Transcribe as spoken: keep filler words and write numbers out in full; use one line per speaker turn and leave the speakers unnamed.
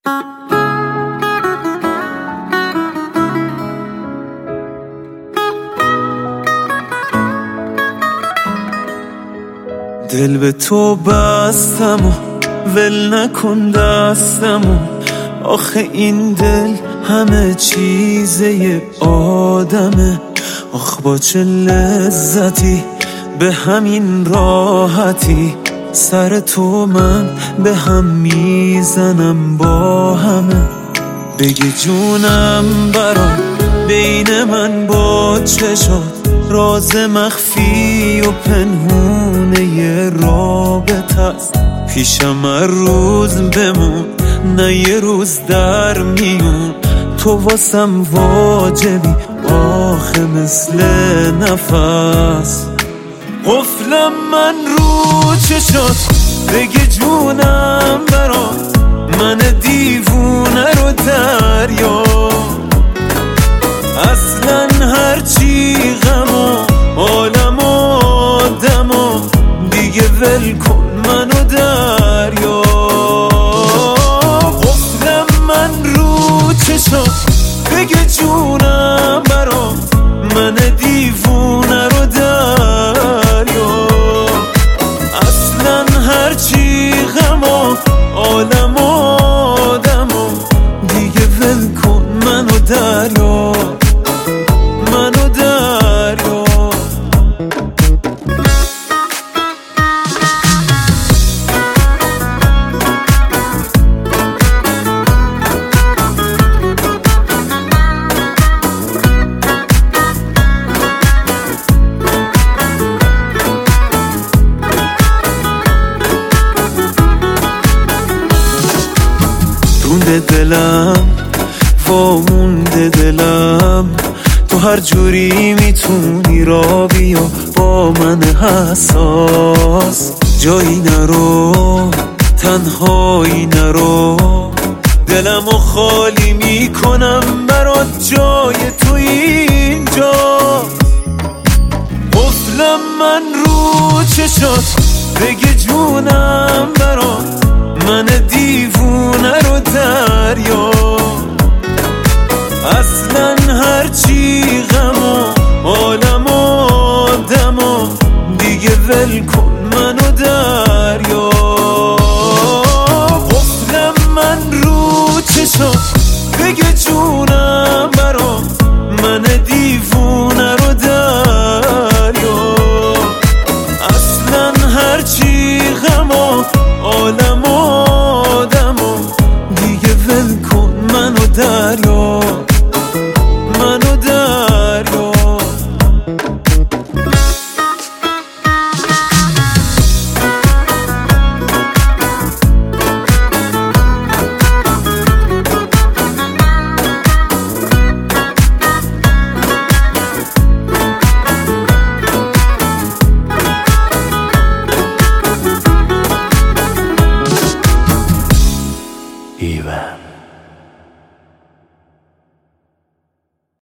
دل به تو بستم و ول نکن دستمو، آخه این دل همه چیزه آدمه. آخ با چه لذتی به همین راحتی، سر تو من به هم میزنم با همه. بگی جونم برام بین من با چشات، راز مخفی و پنهونه ی رابطه است. پیشم هر روز بمون نه یه روز در میون، تو واسم واجبی آخه مثل نفس. قفلم من رو چشات، بگی جونم برات، من دیوونه رو دریا. اصلا هرچی غم و عالم و آدم و دیگه ول کن منو دریا. قفلم من رو چشات، بگی جونم برات، من دیوونه رو دریا. اصلا هرچی غم و عالم و آدم و دیگه ول کن منو دریا، منو دریا. رونده دلم وامونده دلم، تو هر جوری میتونی را بیا با من حساس. جایی نرو تنهایی نرو، دلمو خالی میکنم برات، جای تو اینجا. قفلم من رو چشات، بگی جونم برات، من دیوونه رو دریا. اصلا هرچی غم و عالم و آدم و دیگه ول کن منو دریا.